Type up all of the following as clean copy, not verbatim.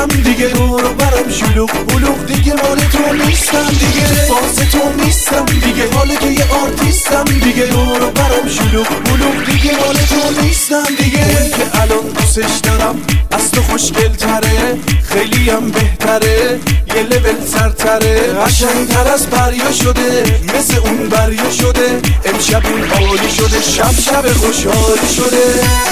نیستم دیگه، دور برم شلوغ بلوغ دیگه، مال تو نیستم دیگه، فاز تو نیستم دیگه، حالا که یه آرتیستم دیگه، دور برم شلوغ بلوغ دیگه، مال تو نیستم دیگه. اون که الان دوستش دارم از تو خوشگل تره، خیلی هم بهتره، یه لول سرتره، قشنگ تر از بریا شده، مثل اون بریا شده، امشب اون عالی شده، شب شب خوشحالی شده.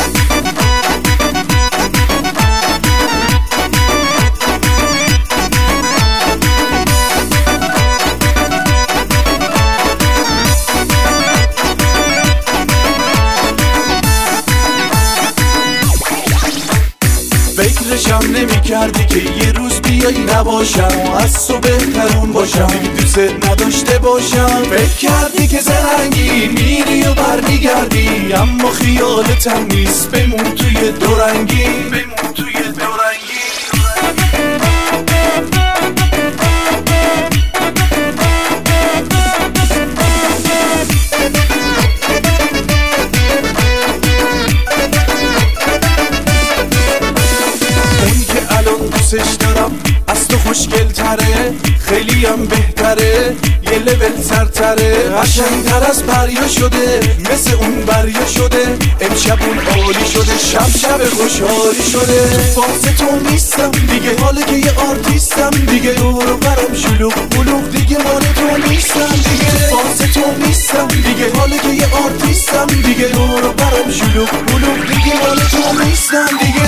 فکرشم نمی کردی که یه روز بیایی نباشم، از تو بهترون باشم، دوست نداشته باشم. فکر کردی که زرنگی میری و برمیگردی، اما خیالتم نیست، بمون توی دورنگی، بمون توی دورنگی. دوستش دارم از تو خوشگل تره، خیلی هم بهتره، یه لول سرتره، قشنگ تر از بریا شده، مثل اون بریا شده، امشب اون عالی شده، شب شب خوشحالی شده. فاز تو نیستم دیگه، حالا که یه آرتیستم دیگه، دور برم شلوغ بلوغ دیگه، مال تو نیستم دیگه، فاز تو نیستم دیگه، حالا که یه آرتیستم دیگه، دور برم شلوغ بلوغ دیگه، مال تو نیستم دیگه.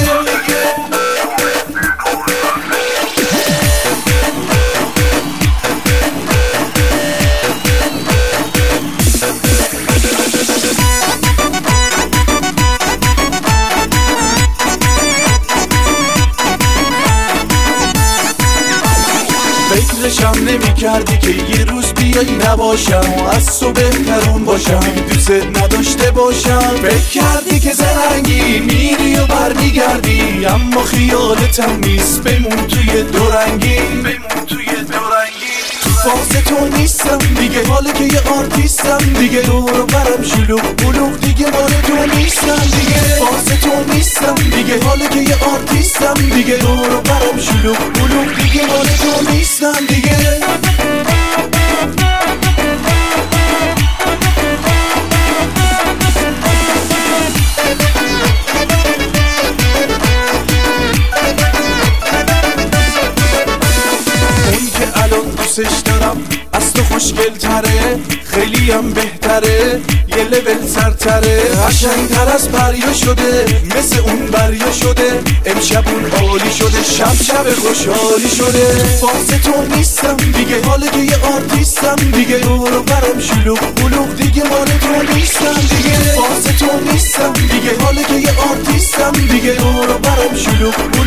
فکرشم نمی کردی که یه روز بیایی نباشم، از تو بهترون باشم، دوست نداشته باشم. فکر کردی که زرنگی میری و برمیگردی، اما خیالتم نیست، بمون توی دورنگی، بمون توی دورنگی. فاز تو نیستم دیگه، حالا که یه آرتیستم دیگه، دور برم شلوغ بلوغ دیگه، مال تو نیستم دیگه، فاز تو نیستم دیگه، حالا که یه آرتیستم دیگه، دور برم شلوغ بلوغ دیگه، مال تو نیستم دیگه. دوستش دارم از تو خوشگل تره، خیلی هم بهتره، یه لول سرتره، قشنگ تر از بریا شده، مثل اون بریا شده، امشب اون عالی شده، شب شب خوشحالی شده. فاز تو نیستم دیگه، حالا که یه آرتیستم دیگه، دور برم شلوغ بلوغ دیگه، مال تو نیستم دیگه، فاز تو نیستم دیگه، حالا که یه آرتیستم دیگه، دور برم شلوغ